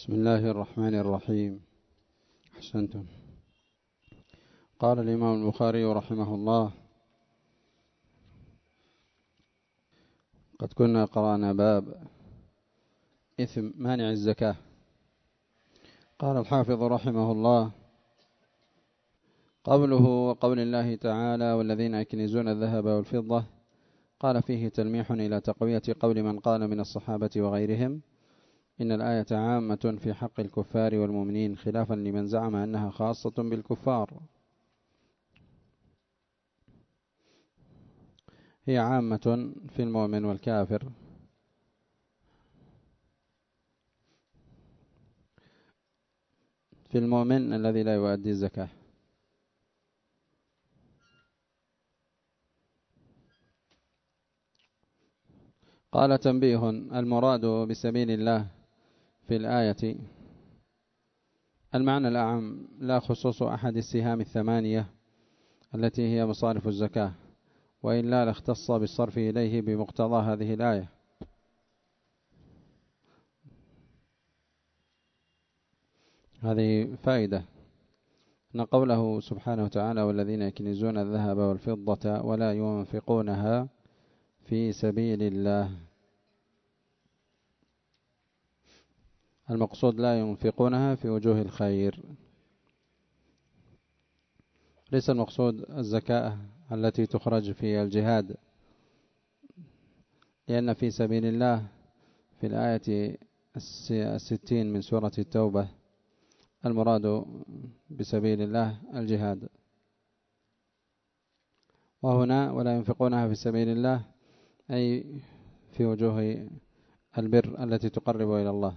بسم الله الرحمن الرحيم. أحسنتم. قال الإمام البخاري رحمه الله: قد كنا قرأنا باب إثم مانع الزكاة. قال الحافظ رحمه الله: قوله وقول الله تعالى: والذين يكنزون الذهب والفضة، قال فيه تلميح إلى تقوية قول من قال من الصحابة وغيرهم إن الآية عامة في حق الكفار والمؤمنين، خلافا لمن زعم أنها خاصة بالكفار. هي عامة في المؤمن والكافر، في المؤمن الذي لا يؤدي الزكاة. قال: تنبيه: المراد بسبيل الله في الآية المعنى الأعم، لا خصوص أحد السهام الثمانية التي هي مصارف الزكاة، وإلا لاختص بالصرف إليه بمقتضى هذه الآية. هذه فائدة، أن قوله سبحانه وتعالى: والذين يكنزون الذهب والفضة ولا ينفقونها في سبيل الله، المقصود لا ينفقونها في وجوه الخير، ليس المقصود الزكاة التي تخرج في الجهاد، لأن في سبيل الله في الآية 60 من سورة التوبة المراد بسبيل الله الجهاد، وهنا ولا ينفقونها في سبيل الله أي في وجوه البر التي تقرب إلى الله.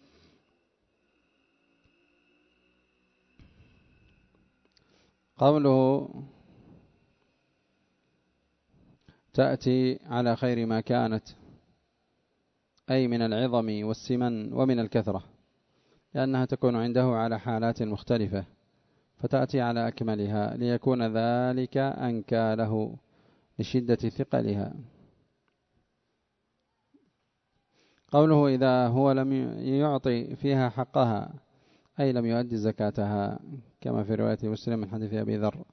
قوله تأتي على خير ما كانت، أي من العظم والسمن ومن الكثرة، لأنها تكون عنده على حالات مختلفة، فتأتي على أكملها ليكون ذلك أنكى له لشدة ثقلها. قوله إذا هو لم يعطي فيها حقها، أي لم يؤدي زكاتها، كما في رواية مسلم من حديث أبي ذر.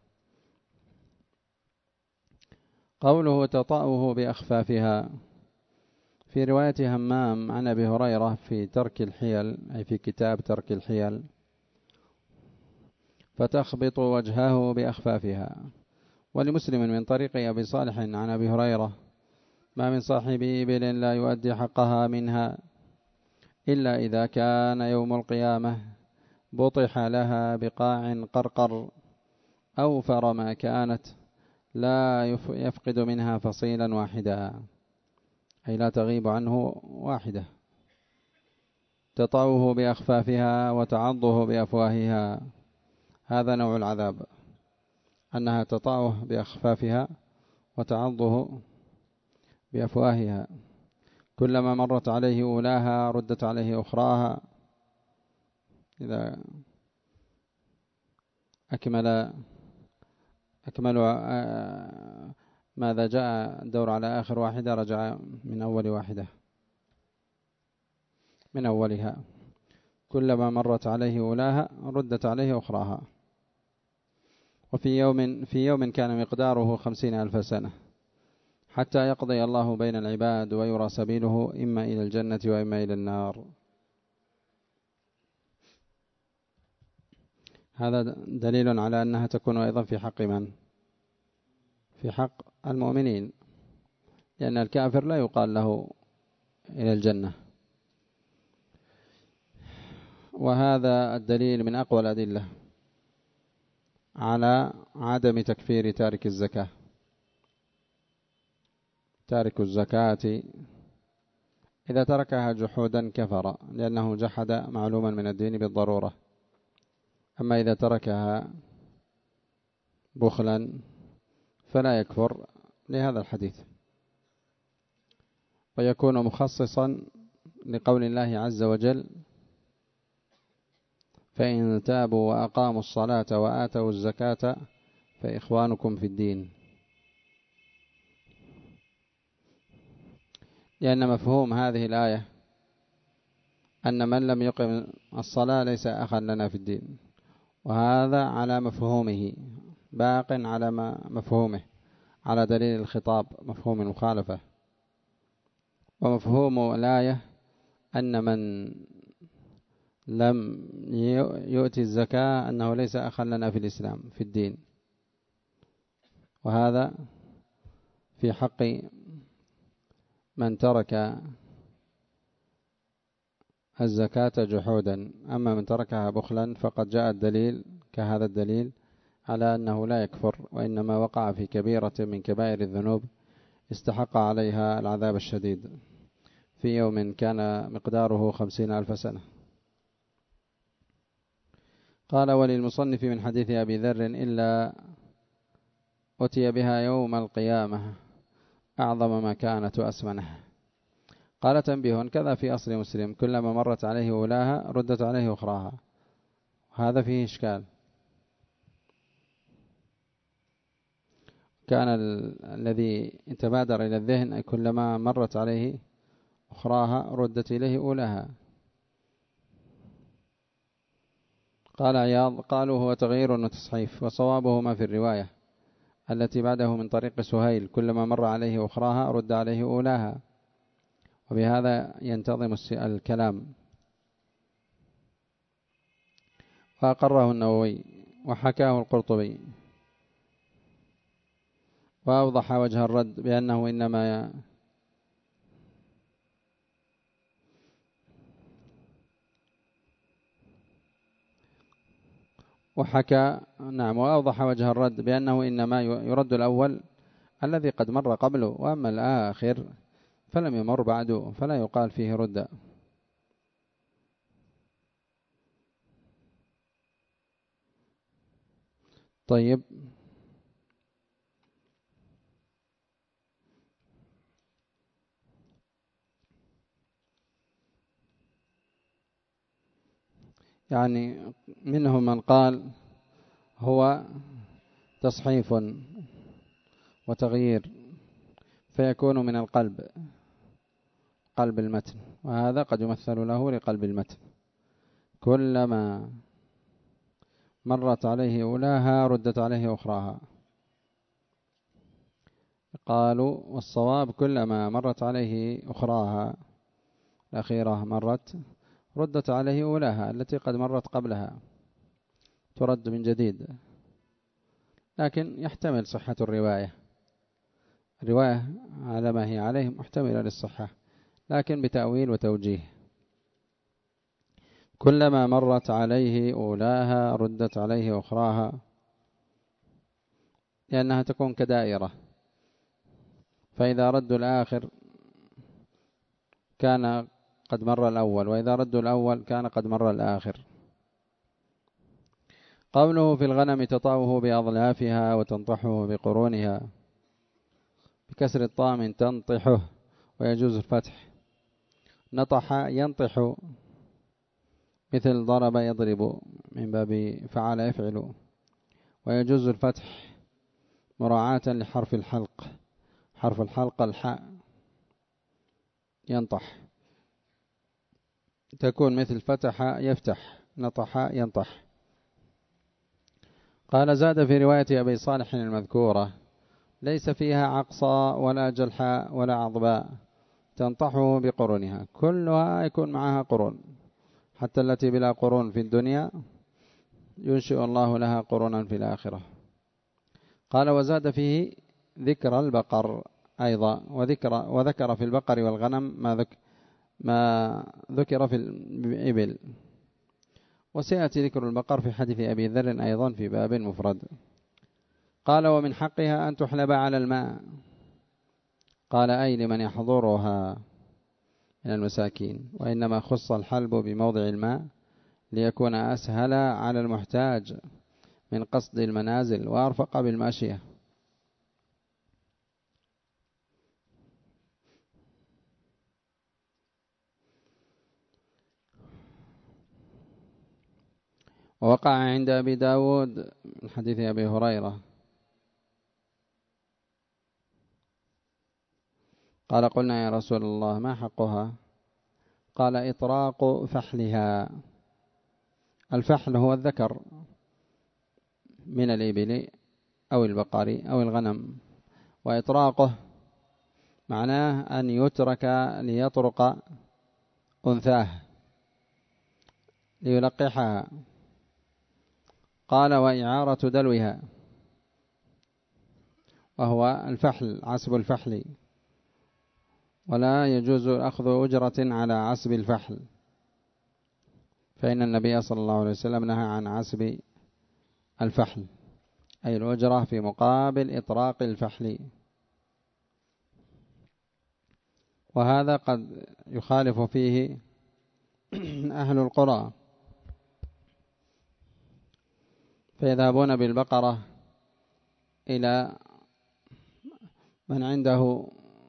قوله تطأه بأخفافها، في رواية همام عن أبي هريرة في ترك الحيل، أي في كتاب ترك الحيل: فتخبط وجهه بأخفافها. ولمسلم من طريق أبي صالح عن أبي هريرة: ما من صاحب إبل لا يؤدي حقها منها إلا إذا كان يوم القيامة بطح لها بقاع قرقر أوفر ما كانت، لا يفقد منها فصيلا واحدا، أي لا تغيب عنه واحدة. تطأه بأخفافها وتعضه بأفواهها، هذا نوع العذاب، أنها تطأه بأخفافها وتعضه بأفواهها، كلما مرت عليه أولاها ردت عليه أخراها. إذا أكمل ماذا جاء الدور على آخر واحدة رجع من أول واحدة، من أولها، كلما مرت عليه أولاها ردت عليه أخراها. وفي يوم كان مقداره 50,000 سنة، حتى يقضي الله بين العباد ويرى سبيله إما إلى الجنة وإما إلى النار. هذا دليل على أنها تكون أيضا في حق من؟ في حق المؤمنين، لأن الكافر لا يقال له إلى الجنة. وهذا الدليل من أقوى الأدلة على عدم تكفير تارك الزكاة. تارك الزكاة إذا تركها جحودا كفر، لأنه جحد معلوما من الدين بالضرورة. أما إذا تركها بخلا فلا يكفر لهذا الحديث، ويكون مخصصا لقول الله عز وجل: فإن تابوا وأقاموا الصلاة وآتوا الزكاة فإخوانكم في الدين، لأن مفهوم هذه الآية أن من لم يقم الصلاة ليس أخا لنا في الدين، وهذا على مفهومه باق على مفهومه على دليل الخطاب مفهوم المخالفة. ومفهوم الآية أن من لم يؤتي الزكاة أنه ليس أخا لنا في الإسلام في الدين، وهذا في حق من ترك الزكاة جحودا. أما من تركها بخلا فقد جاء الدليل كهذا الدليل على أنه لا يكفر، وإنما وقع في كبيرة من كبائر الذنوب استحق عليها العذاب الشديد في يوم كان مقداره 50,000 سنة. قال: وللمصنف من حديث أبي ذر: إلا أتي بها يوم القيامة أعظم مكانة أسمنه. قال: تنبيه: كذا في أصل مسلم: كلما مرت عليه أولاها ردت عليه أخراها. هذا فيه إشكال. كان الذي تبادر إلى الذهن كلما مرت عليه أخراها ردت إليه أولاها. قال عياض: قالوا هو تغيير وتصحيف، وصوابه ما في الرواية التي بعده من طريق سهيل: كلما مر عليه أخراها رد عليه أولاها. وبهذا ينتظم الكلام. فأقره النووي وحكاه القرطبي، وأوضح وجه الرد بأنه إنما وأوضح وجه الرد بأنه إنما يرد الأول الذي قد مر قبله، وأما الآخر فلم يمر بعده فلا يقال فيه رد. طيب، يعني منهم من قال هو تصحيف وتغيير فيكون من القلب، قلب المتن، وهذا قد يمثل له لقلب المتن: كلما مرت عليه أولاها ردت عليه أخراها. قالوا: والصواب كلما مرت عليه أخراها، الأخيرة مرت ردت عليه أولاها التي قد مرت قبلها، ترد من جديد. لكن يحتمل صحة الرواية على ما هي عليه محتملة للصحة، لكن بتأويل وتوجيه: كلما مرت عليه أولاها ردت عليه أخراها، لأنها تكون كدائرة، فإذا ردوا الآخر كان قد مر الأول، وإذا ردوا الأول كان قد مر الآخر. قوله: في الغنم تطاوه بأضلافها وتنطحه بقرونها، بكسر الطاء من تنطحه، ويجوز الفتح. نطح ينطح مثل ضرب يضرب من باب فعل يفعل، ويجوز الفتح مراعاة لحرف الحلق. حرف الحلق الحاء ينطح تكون مثل فتح يفتح، نطح ينطح. قال: زاد في رواية أبي صالح المذكورة: ليس فيها عقصى ولا جلحاء ولا عضباء تنطحه بقرونها. كلها يكون معها قرون، حتى التي بلا قرون في الدنيا ينشئ الله لها قرونا في الآخرة. قال: وزاد فيه ذكر البقر أيضا، وذكر في البقر والغنم ما ذكر في الإبل. وسيأتي ذكر البقر في حديث أبي ذر أيضا في باب مفرد. قال: ومن حقها أن تحلب على الماء. قال: أي لمن يحضرها من المساكين، وإنما خص الحلب بموضع الماء ليكون أسهل على المحتاج من قصد المنازل وأرفق بالماشية. ووقع عند أبي داود من حديث أبي هريرة قال: قلنا يا رسول الله ما حقها؟ قال إطراق فحلها. الفحل هو الذكر من الإبل أو البقر أو الغنم، وإطراقه معناه أن يترك ليطرق أنثاه ليلقحها. قال وإعارة دلوها، وهو الفحل، عسب الفحل، ولا يجوز أخذ أجرة على عسب الفحل، فإن النبي صلى الله عليه وسلم نهى عن عسب الفحل، أي الأجرة في مقابل إطراق الفحل. وهذا قد يخالف فيه أهل القرى، فيذهبون بالبقرة إلى من عنده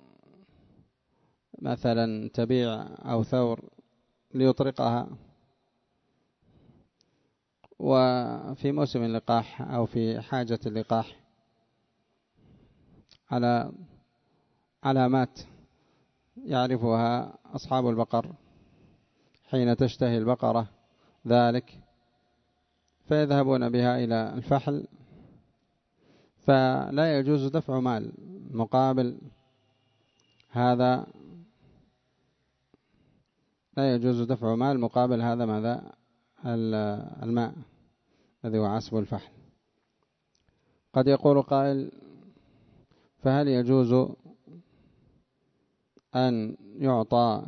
مثلا تبيع أو ثور ليطرقها، وفي موسم اللقاح أو في حاجة اللقاح على علامات يعرفها أصحاب البقر حين تشتهي البقرة ذلك، فيذهبون بها إلى الفحل، فلا يجوز دفع مال مقابل هذا، لا يجوز دفع مال مقابل هذا ماذا؟ الماء الذي هو عسب الفحل. قد يقول قائل فهل يجوز أن يعطى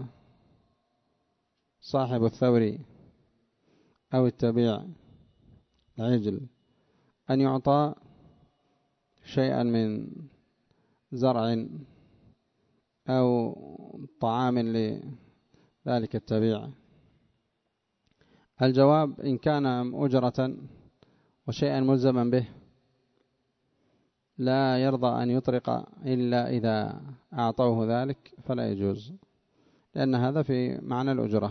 صاحب الثور أو التبيع العجل أن يعطى شيئا من زرع أو طعام لذلك التبيع؟ الجواب إن كان أجرة وشيئا ملزما به لا يرضى أن يطرق إلا إذا أعطوه ذلك فلا يجوز، لأن هذا في معنى الأجرة.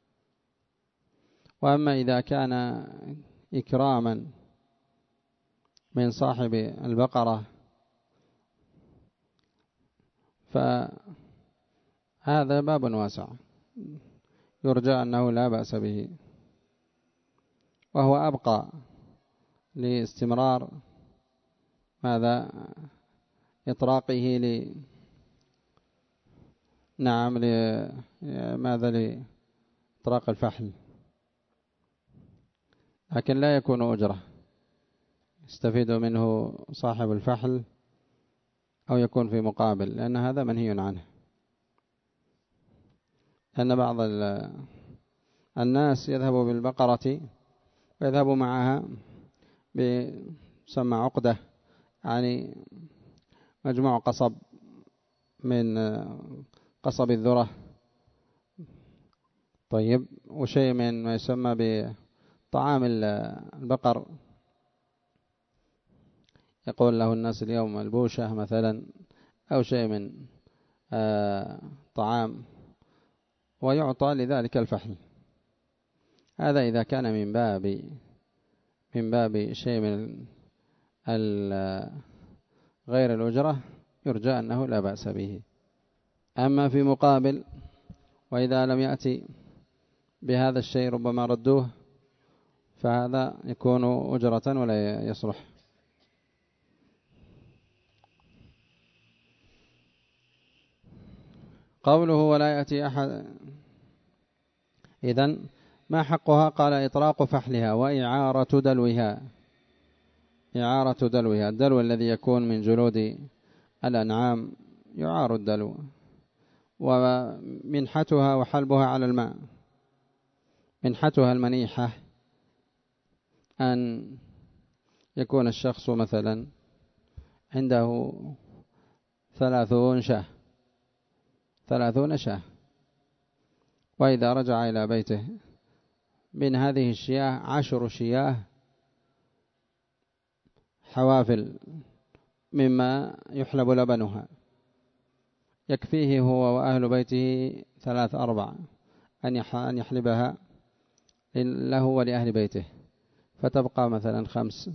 وأما إذا كان إكراما من صاحب البقرة فهذا باب واسع يرجى أنه لا بأس به، وهو أبقى لاستمرار ماذا؟ إطراقه نعم ماذا؟ لإطراق الفحل، لكن لا يكون أجرة يستفيد منه صاحب الفحل أو يكون في مقابل، لأن هذا منهي عنه. أن بعض الناس يذهب بالبقرة ويذهب معها بسمى عقدة، يعني مجموع قصب من قصب الذرة، طيب، وشيء من ما يسمى بطعام البقر، يقول له الناس اليوم البوشة مثلا أو شيء من طعام، ويعطى لذلك الفحل. هذا إذا كان من باب شيء من غير الأجرة يرجى أنه لا بأس به. أما في مقابل وإذا لم يأتي بهذا الشيء ربما ردوه، فهذا يكون أجرة ولا يصلح. قوله ولا يأتي أحد، إذن ما حقها؟ قال إطراق فحلها وإعارة دلوها. إعارة دلوها، الدلو الذي يكون من جلود الأنعام يعار الدلو، ومنحتها وحلبها على الماء. منحتها المنيحة أن يكون الشخص مثلا عنده 30 شاة، وإذا رجع إلى بيته من هذه الشياه 10 شياه حوافل مما يحلب لبنها، يكفيه هو وأهل بيته 3-4 أن يحلبها له ولأهل بيته، فتبقى مثلا 5،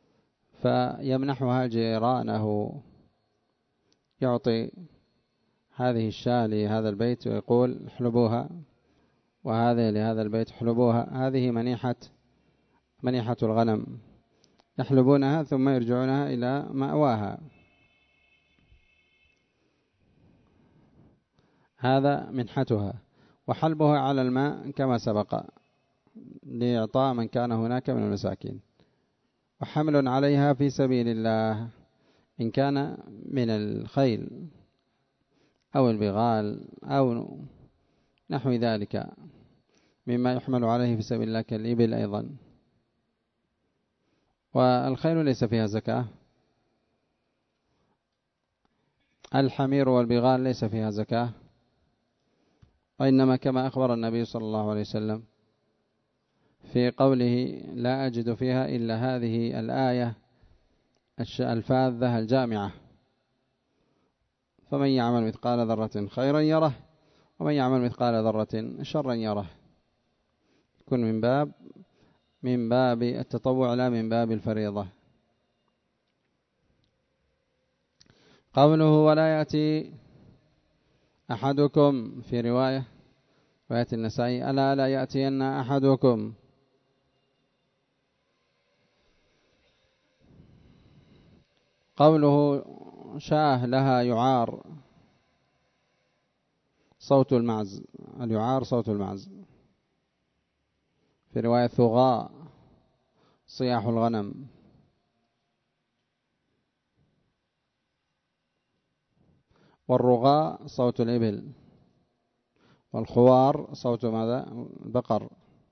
فيمنحها جيرانه، يعطي هذه الشاة لهذا البيت ويقول احلبوها، وهذه لهذا البيت احلبوها. هذه منيحة الغنم، يحلبونها ثم يرجعونها إلى مأواها. هذا منحتها. وحلبها على الماء كما سبق لإعطاء من كان هناك من المساكين. وحمل عليها في سبيل الله إن كان من الخيل أو البغال أو نحو ذلك مما يحمل عليه في سبيل الله كالإبل أيضا. والخيل ليس فيها زكاة، الحمير والبغال ليس فيها زكاة، وإنما كما أخبر النبي صلى الله عليه وسلم في قوله لا أجد فيها إلا هذه الآية الفاذة الجامعة: فمن يعمل مثقال ذرة خيرا يره ومن يعمل مثقال ذرة شرا يره. يكون من باب التطوع لا من باب الفريضة. قوله ولا يأتي أحدكم في رواية النسائي ألا لا يأتين أحدكم. قوله شاه لها يعار صوت المعز، اليعار صوت المعز. في رواية ثغاء صياح الغنم. والرغاء صوت الإبل. والخوار صوت ماذا؟ البقر.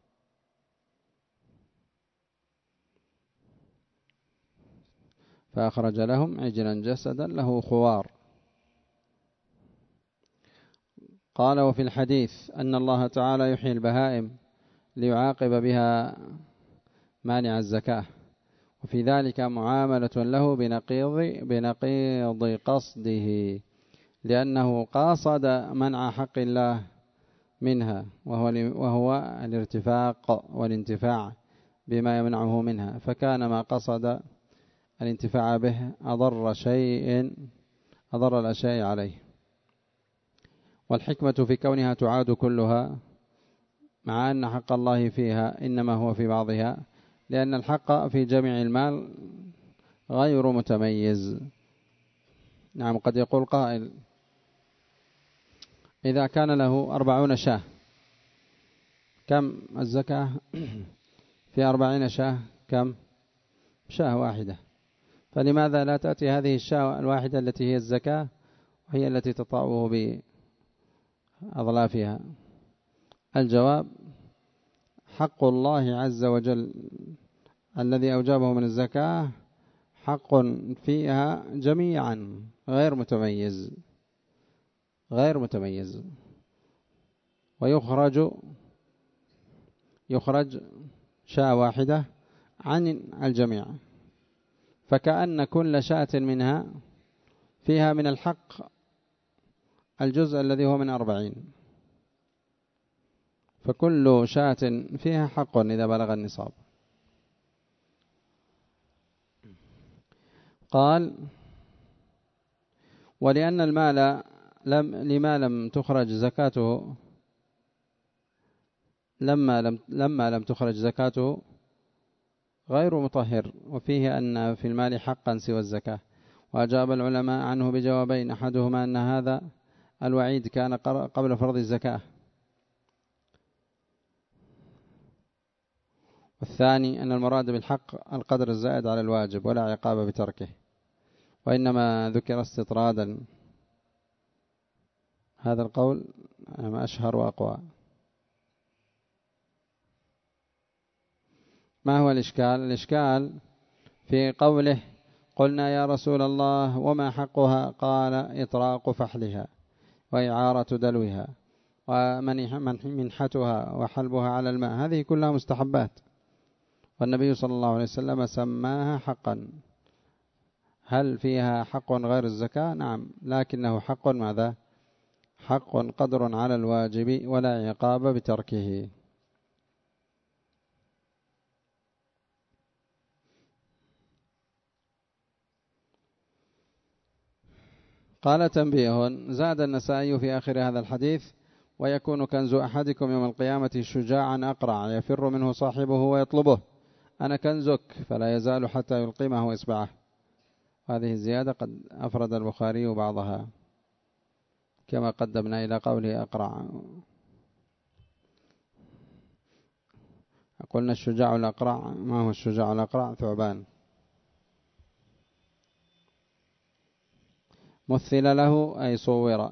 فأخرج لهم عجلا جسدا له خوار. قال وفي الحديث أن الله تعالى يحيي البهائم ليعاقب بها مانع الزكاة، وفي ذلك معاملة له بنقيض قصده، لأنه قاصد منع حق الله منها وهو الارتفاق والانتفاع بما يمنعه منها، فكان ما قصد الانتفاع به أضر الأشياء عليه. والحكمة في كونها تعاد كلها مع أن حق الله فيها إنما هو في بعضها، لأن الحق في جميع المال غير متميز. نعم، قد يقول قائل إذا كان له 40 شاة كم الزكاة؟ في 40 شاة كم؟ شاة واحدة، فلماذا لا تأتي هذه الشاة الواحدة التي هي الزكاة وهي التي تطأه بأظلافها؟ الجواب حق الله عز وجل الذي أوجبه من الزكاة حق فيها جميعا غير متميز، يخرج شاة واحدة عن الجميع، فكأن كل شاة منها فيها من الحق الجزء الذي هو من 40، فكل شاة فيها حق إذا بلغ النصاب. قال ولأن المال لما لم تخرج زكاته لما لم تخرج زكاته غير مطهر، وفيه أن في المال حقا سوى الزكاة. وأجاب العلماء عنه بجوابين: أحدهما أن هذا الوعيد كان قبل فرض الزكاة، والثاني أن المراد بالحق القدر الزائد على الواجب ولا عقاب بتركه، وإنما ذكر استطرادا. هذا القول أشهر وأقوى. ما هو الإشكال؟ الإشكال في قوله قلنا يا رسول الله وما حقها؟ قال إطراق فحلها وإعارة دلوها ومنحتها وحلبها على الماء، هذه كلها مستحبات، والنبي صلى الله عليه وسلم سماها حقا. هل فيها حق غير الزكاة؟ نعم، لكنه حق ماذا؟ حق قدر على الواجب ولا عقاب بتركه. قال تنبيه: زاد النسائي في آخر هذا الحديث: ويكون كنز أحدكم يوم القيامة شجاعا أقرع يفر منه صاحبه ويطلبه، أنا كنزك، فلا يزال حتى يلقمه إصبعه. هذه الزيادة قد أفرد البخاري بعضها كما قدمنا إلى قوله أقرع. قلنا الشجاع الأقرع، ما هو الشجاع الأقرع؟ ثعبان. مثل له أي صور.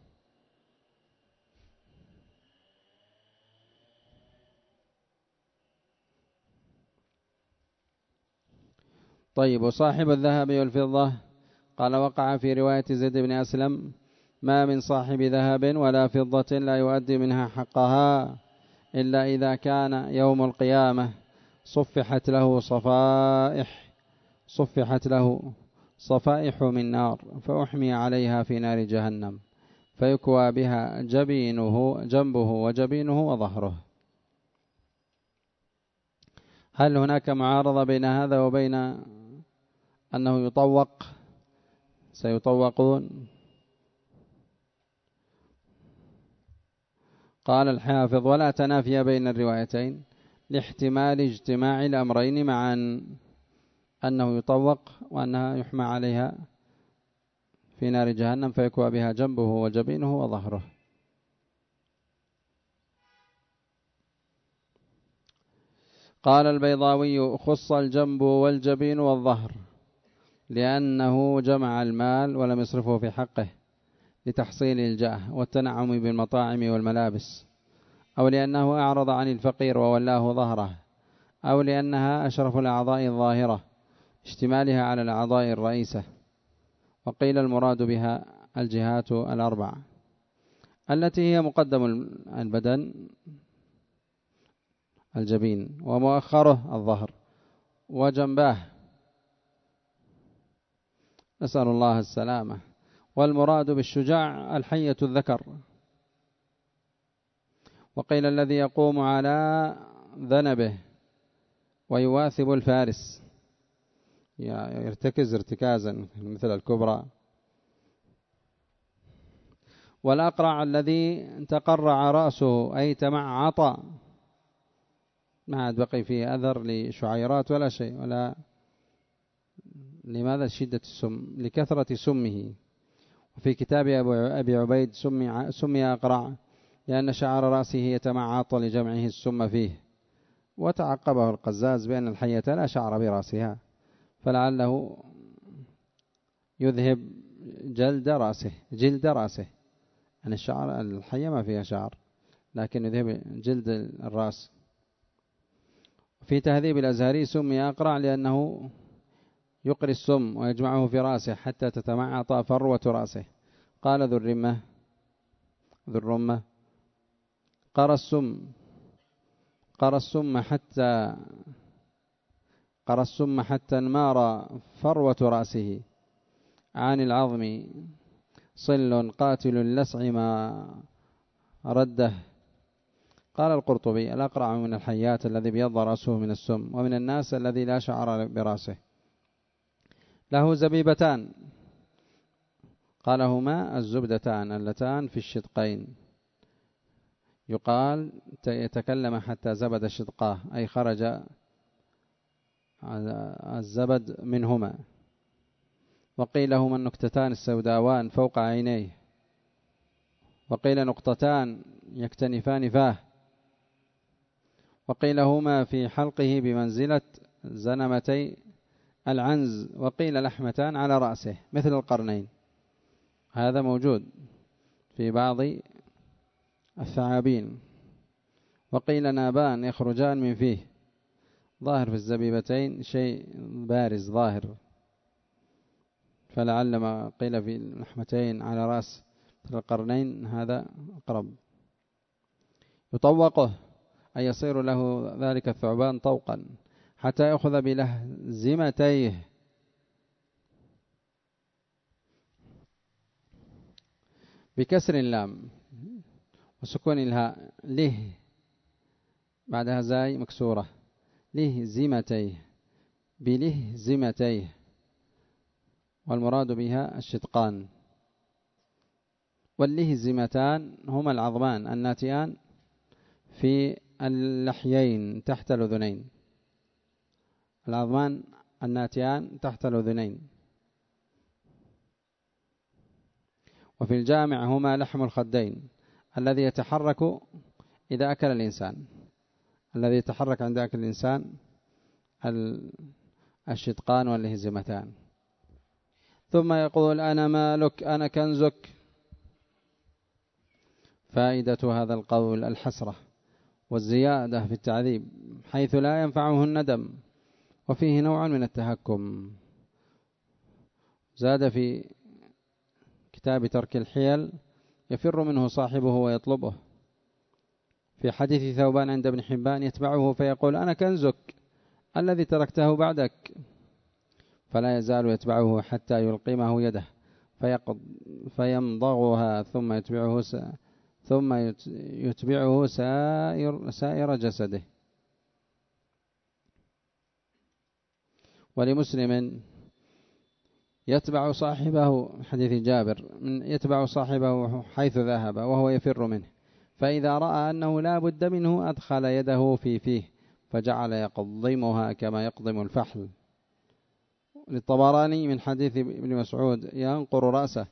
طيب، وصاحب الذهب والفضة؟ قال: وقع في رواية زيد بن أسلم: ما من صاحب ذهب ولا فضة لا يؤدي منها حقها إلا إذا كان يوم القيامة صفحت له صفائح من نار، فأحمي عليها في نار جهنم، فيكوى بها جنبه وجبينه وظهره. هل هناك معارضة بين هذا وبين أنه سيطوقون؟ قال الحافظ: ولا تنافي بين الروايتين لاحتمال اجتماع الأمرين معا، أنه يطوق وأنها يحمى عليها في نار جهنم فيكوى بها جنبه وجبينه وظهره. قال البيضاوي: خص الجنب والجبين والظهر لأنه جمع المال ولم يصرفه في حقه لتحصيل الجاه والتنعم بالمطاعم والملابس، أو لأنه أعرض عن الفقير وولاه ظهره، أو لأنها أشرف الأعضاء الظاهرة اشتمالها على الأعضاء الرئيسة. وقيل المراد بها الجهات الأربع التي هي مقدم البدن الجبين، ومؤخره الظهر، وجنباه، نسأل الله السلامة. والمراد بالشجاع الحية الذكر. وقيل الذي يقوم على ذنبه ويواثب الفارس، يرتكز ارتكازا مثل الكبرى. والأقرع الذي تقرع رأسه أي تمعط، ما عاد بقي فيه أثر لشعيرات ولا شيء، ولا لماذا؟ شدة السم، لكثرة سمه. وفي كتاب أبي عبيد سمي أقرع لأن شعر رأسه يتمعط لجمعه السم فيه. وتعقبه القزاز بأن الحية لا شعر برأسها، فلعله يذهب جلد رأسه. يعني الشعر، الحية ما فيها شعر، لكن يذهب جلد الرأس. في تهذيب الأزهري سمي أقرع لأنه يقري السم ويجمعه في رأسه حتى تتمعط فروة رأسه. قال ذو الرمة: قرى السم حتى انمار فروة رأسه عن العظم، صل قاتل اللسع ما رده. قال القرطبي: الأقرع من الحيات الذي بيض رأسه من السم، ومن الناس الذي لا شعر برأسه. له زبيبتان، قال: هما الزبدتان اللتان في الشدقين. يقال: يتكلم حتى زبد شدقاه، أي خرج الزبد منهما. وقيل: هما النكتتان السوداوان فوق عينيه. وقيل: نقطتان يكتنفان فاه. وقيل: هما في حلقه بمنزلة زنمتي العنز. وقيل: لحمتان على رأسه مثل القرنين. هذا موجود في بعض الثعابين. وقيل: نابان يخرجان من فيه. ظاهر في الزبيبتين شيء بارز ظاهر، فلعل ما قيل في اللحمتين على رأس القرنين هذا أقرب. يطوقه أي يصير له ذلك الثعبان طوقا حتى يأخذ بلهزمتيه. بكسر اللام وسكون الهاء، له بعدها زاي مكسورة، لهزمتيه، بلهزمتيه، والمراد بها الشدقان. واللهزمتان هما العظمان الناتئان في اللحيين تحت الأذنين، العظمان الناتئان تحت الأذنين. وفي الجامع هما لحم الخدين الذي يتحرك إذا أكل الإنسان، الذي يتحرك عند أكل الإنسان الشدقان واللهزمتان. ثم يقول أنا مالك أنا كنزك. فائدة هذا القول الحسرة والزيادة في التعذيب حيث لا ينفعه الندم، وفيه نوع من التهكم. زاد في كتاب ترك الحيل يفر منه صاحبه ويطلبه. في حديث ثوبان عند ابن حبان يتبعه فيقول أنا كنزك الذي تركته بعدك، فلا يزال يتبعه حتى يلقمه يده فيمضغها ثم يتبعه سائر جسده. ولمسلم يتبع صاحبه حديث جابر يتبع صاحبه حيث ذهب وهو يفر منه، فإذا رأى أنه لا بد منه أدخل يده في فيه فجعل يقضمها كما يقضم الفحل. للطبراني من حديث ابن مسعود ينقر رأسه.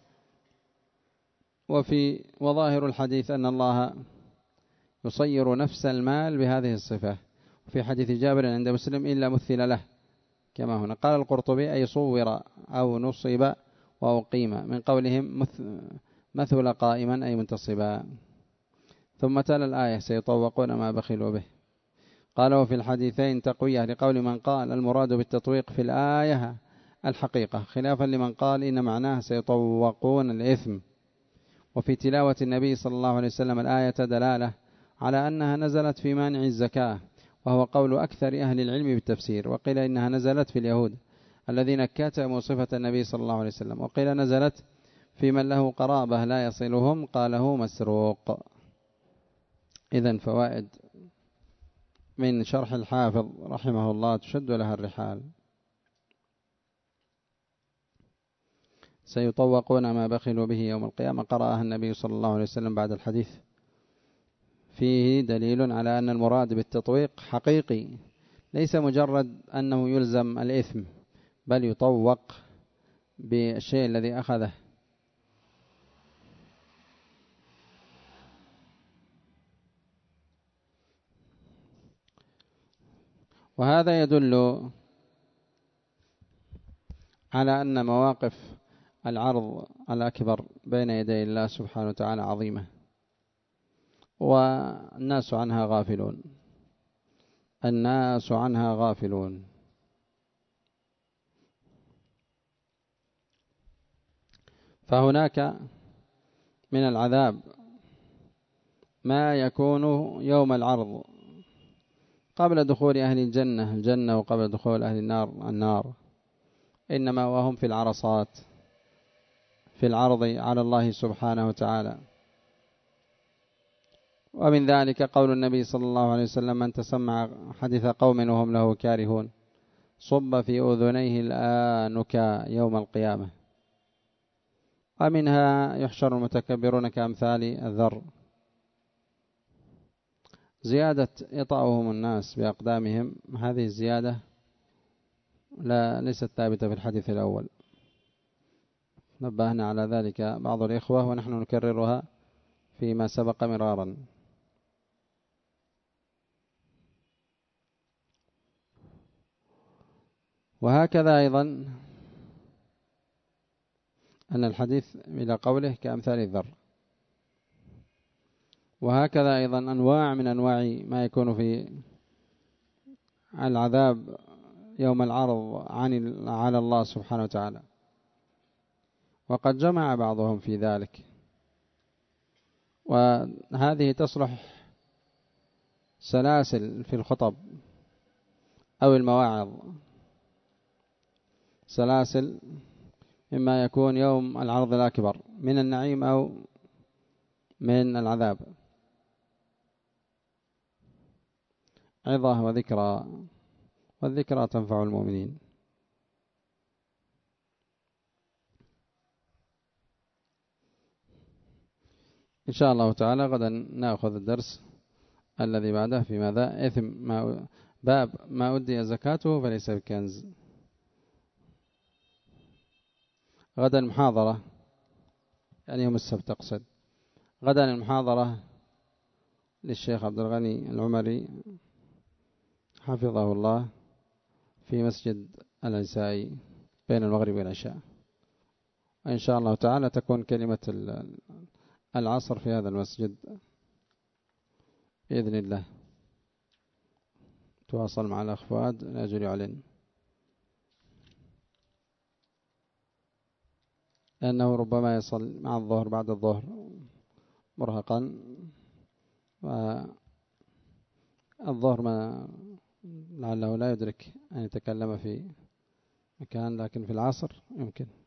وظاهر الحديث أن الله يصير نفس المال بهذه الصفة. وفي حديث جابر عند مسلم إلا مثل له كما هنا. قال القرطبي أي صور أو نصب وأقيم، من قولهم مثل قائما أي منتصبا. ثم تلا الآية سيطوقون ما بخلوا به. قال وفي الحديثين تقوية لقول من قال المراد بالتطويق في الآية الحقيقة، خلافا لمن قال إن معناه سيطوقون الإثم. وفي تلاوة النبي صلى الله عليه وسلم الآية دلالة على أنها نزلت في مانع الزكاة، وهو قول أكثر أهل العلم بالتفسير. وقيل إنها نزلت في اليهود الذين كتموا صفة النبي صلى الله عليه وسلم، وقيل نزلت في من له قرابة لا يصلهم قاله مسروق. إذن فوائد من شرح الحافظ رحمه الله تشد لها الرحال. سيطوقون ما بخلوا به يوم القيامة قرأها النبي صلى الله عليه وسلم بعد الحديث، فيه دليل على أن المراد بالتطويق حقيقي، ليس مجرد أنه يلزم الإثم، بل يطوق بالشيء الذي أخذه. وهذا يدل على أن مواقف العرض الأكبر بين يدي الله سبحانه وتعالى عظيمة، والناس عنها غافلون، الناس عنها غافلون. فهناك من العذاب ما يكون يوم العرض قبل دخول أهل الجنة وقبل دخول أهل النار، إنما وهم في العرصات في العرض على الله سبحانه وتعالى. ومن ذلك قول النبي صلى الله عليه وسلم من تسمع حديث قوم وهم له كارهون صب في أذنيه الآنك يوم القيامة. ومنها يحشر المتكبرون كأمثال الذر. زيادة إطاؤهم الناس بأقدامهم، هذه الزيادة ليست ثابتة في الحديث الأول، نبهنا على ذلك بعض الإخوة ونحن نكررها فيما سبق مرارا. وهكذا أيضا أن الحديث إلى قوله كأمثال الذر. وهكذا أيضا أنواع من أنواع ما يكون في العذاب يوم العرض على الله سبحانه وتعالى، وقد جمع بعضهم في ذلك. وهذه تصلح سلاسل في الخطب أو المواعظ، سلاسل مما يكون يوم العرض الأكبر من النعيم أو من العذاب، عظة وذكرى، والذكرى تنفع المؤمنين. إن شاء الله تعالى غدا نأخذ الدرس الذي بعده في ماذا باب ما أدي زكاته فليس بكنز. غدا المحاضرة، يعني يوم السبت أقصد، غدا المحاضرة للشيخ عبد الغني العمري حفظه الله في مسجد العزائي بين المغرب والعشاء، وإن شاء الله تعالى تكون كلمة العصر في هذا المسجد بإذن الله. تواصل مع الأخ فؤاد لأجل يعلن، لأنه ربما يصل مع الظهر بعد الظهر مرهقا، والظهر ما لعله لا يدرك أن يتكلم في مكان، لكن في العصر يمكن.